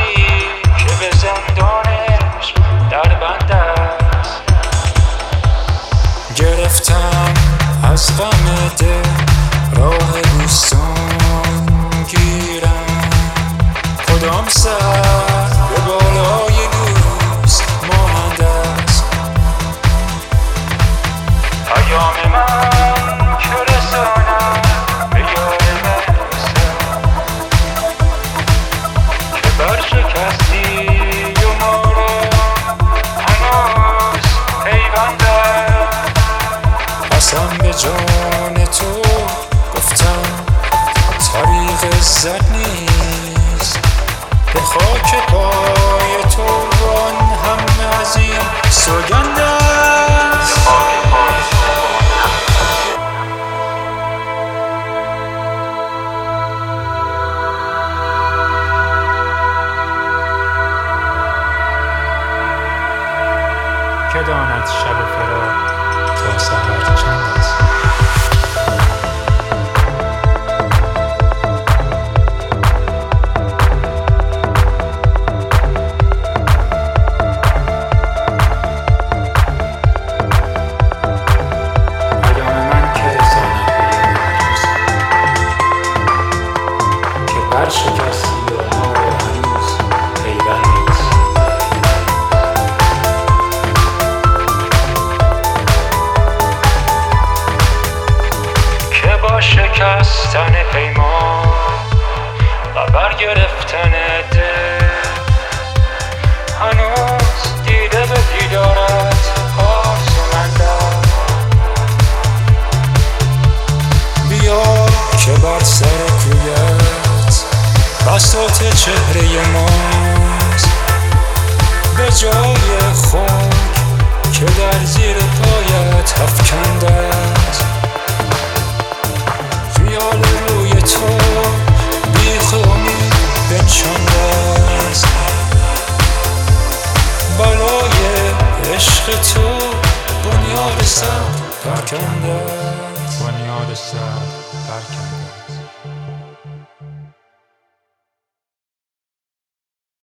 هستی که به زندانش در بند است. گرفتم از غم دل راه بوستان گیرم، کدام سر به بالای دوست مانند است. پیام من که رسانم به یار محسن که برشکستی و ما را هنوز پیوند است. قسم به جان تو گفتم طریق عزت نیست، به خاک پای تو آن هم عظیم سوگند است. که داند شب فراق تا سحر چند است. پیام من که رساند به یار دوست که برشکستی و ما را هنوز پیوند نیست. با شکستن پیمان و برگرفتن دل هنوز دیده به دیدارت آرزومند است. بیا که بر سر کویت بساط چهره ماست، به جای خاک که در زیر پایت افکنده است. خیال روی تو بیخ امید بنشانده است، برای عشق تو بنیاد سر پرکنده است.